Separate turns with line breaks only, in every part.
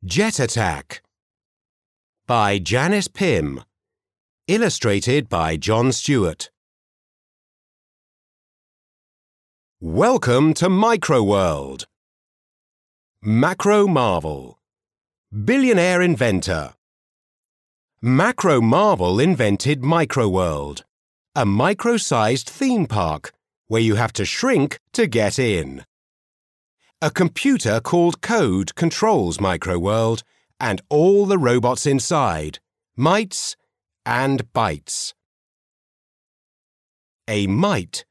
Jet Attack by Janice Pym. Illustrated by John Stewart. Welcome to Microworld. Macro Marvel. Billionaire inventor. Macro Marvel invented Microworld, a micro-sized theme park where you have to shrink to get in. A computer called Code controls Microworld and all the robots inside, mites and bytes. A mite.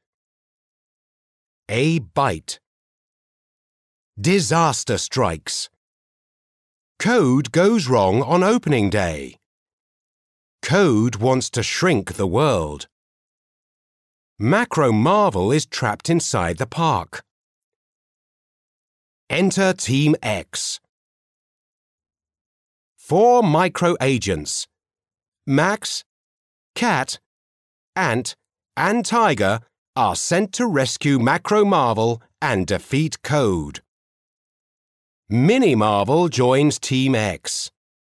A byte. Disaster strikes. Code goes wrong on opening day. Code wants to shrink the world. Macro Marvel is trapped inside the park. Enter Team X. 4 micro agents. Max, Cat, Ant, and Tiger are sent to rescue Macro Marvel and defeat Code. Mini Marvel joins Team X.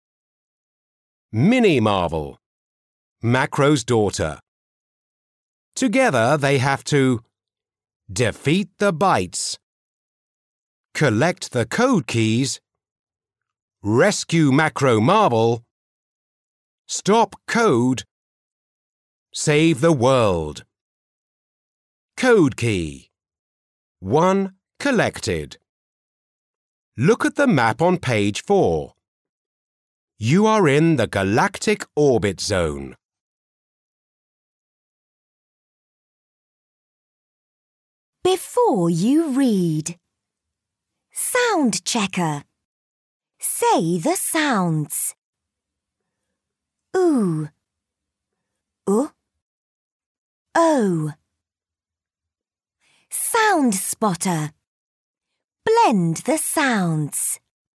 Mini Marvel, Macro's daughter. Together they have to defeat the bytes, collect the code keys, rescue Macro Marvel, stop Code, save the world. Code key. 1 collected. Look at the map on page 4. You are in the galactic orbit zone.
Before you read. Sound checker. Say the sounds. Oo, o. Sound spotter. Blend the sounds.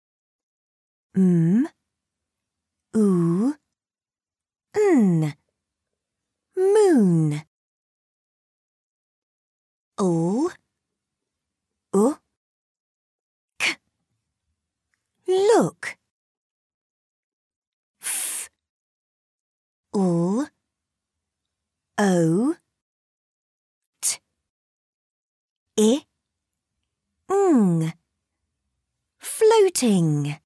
Oo, n. Moon. K. Look. F. O. T. I. Ng. Floating.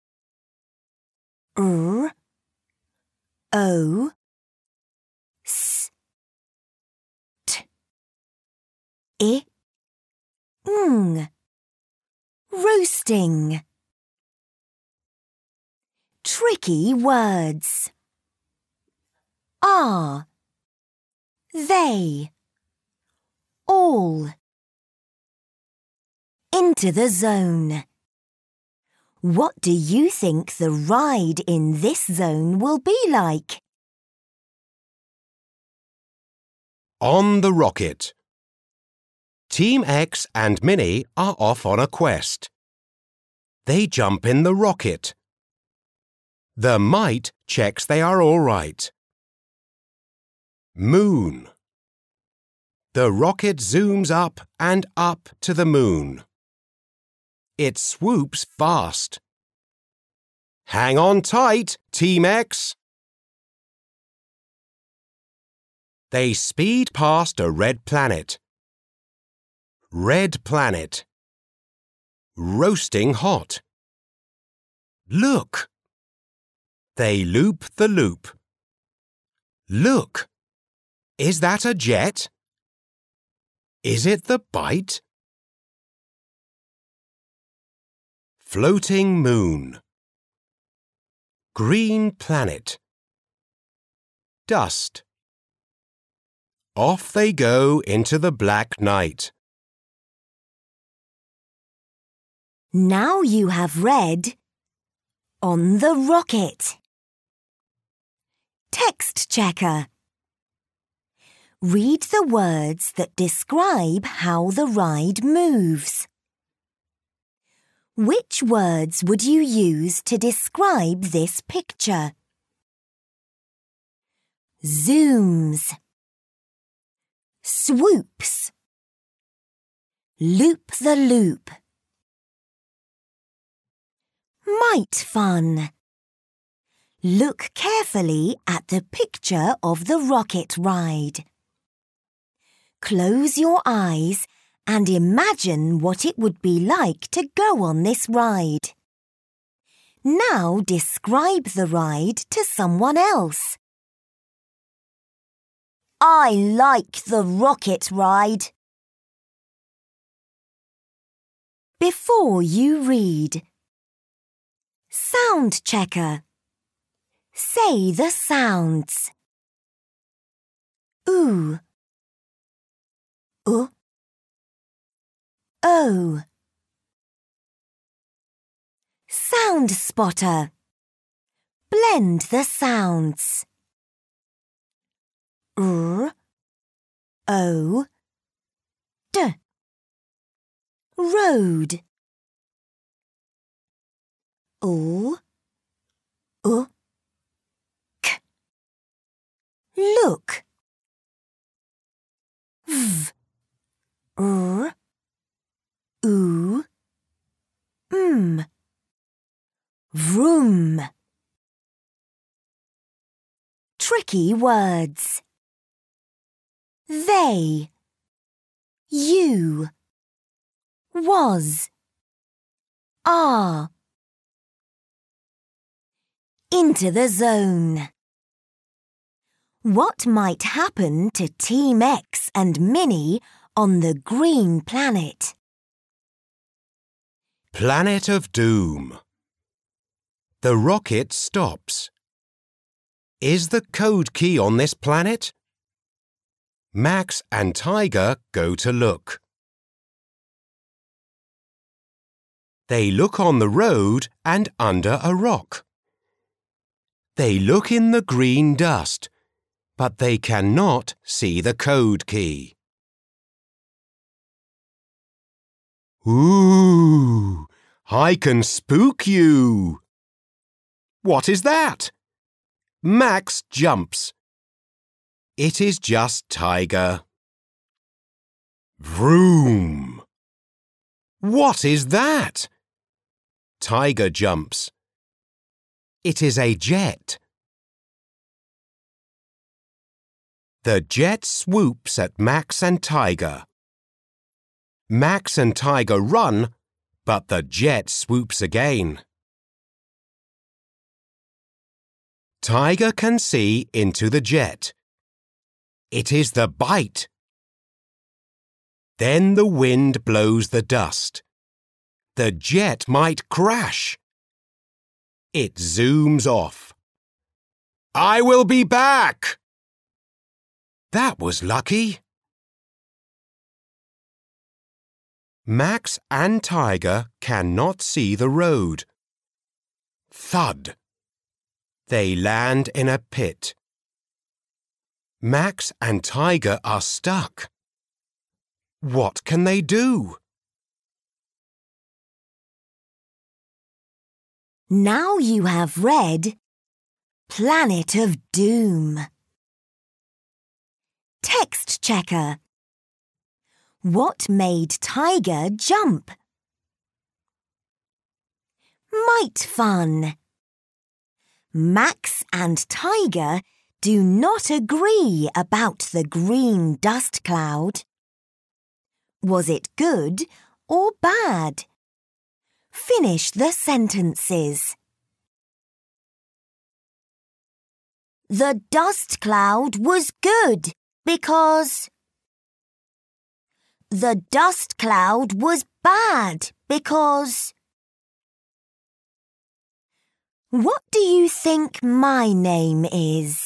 O. S. T. I. Ng. Roasting. Tricky words. Are. They. All. Into the zone. What do you think the ride in this zone will be like?
On the rocket. Team X and Minnie are off on a quest. They jump in the rocket. The mite checks they are all right. Moon. The rocket zooms up and up to the moon. It swoops fast. Hang on tight, Team X. They speed past a red planet. Red planet. Roasting hot. Look. They loop the loop. Look. Is that a jet? Is it the byte? Floating moon. Green planet. Dust. Off they go into the black night.
Now you have read On the Rocket. Text checker. Read the words that describe how the ride moves. Which words would you use to describe this picture? Zooms. Swoops. Loop the loop. Mite fun. Look carefully at the picture of the rocket ride. Close your eyes and imagine what it would be like to go on this ride. Now describe the ride to someone else. I like the rocket ride. Before you read. Sound checker. Say the sounds. Oo, o, Sound spotter. Blend the sounds. R, o, d. Road. O, k. Look. V, r, oo, Vroom. Tricky words. They, you, was, are. Into the zone. What might happen to Team X and Minnie on the green planet?
Planet of Doom. The rocket stops. Is the code key on this planet? Max and Tiger go to look. They look on the road and under a rock. They look in the green dust, but they cannot see the code key. Ooh, I can spook you. What is that? Max jumps. It is just Tiger. Vroom. What is that? Tiger jumps. It is a jet. The jet swoops at Max and Tiger. Max and Tiger run, but the jet swoops again. Tiger can see into the jet. It is the bite. Then the wind blows the dust. The jet might crash. It zooms off. I will be back! That was lucky. Max and Tiger cannot see the road. Thud. They land in a pit. Max and Tiger are stuck. What can they do?
Now you have read Planet of Doom. Text checker. What made Tiger jump? Mite fun. Max and Tiger do not agree about the green dust cloud. Was it good or bad? Finish the sentences. The dust cloud was good because... The dust cloud was bad because... What do you think my name is?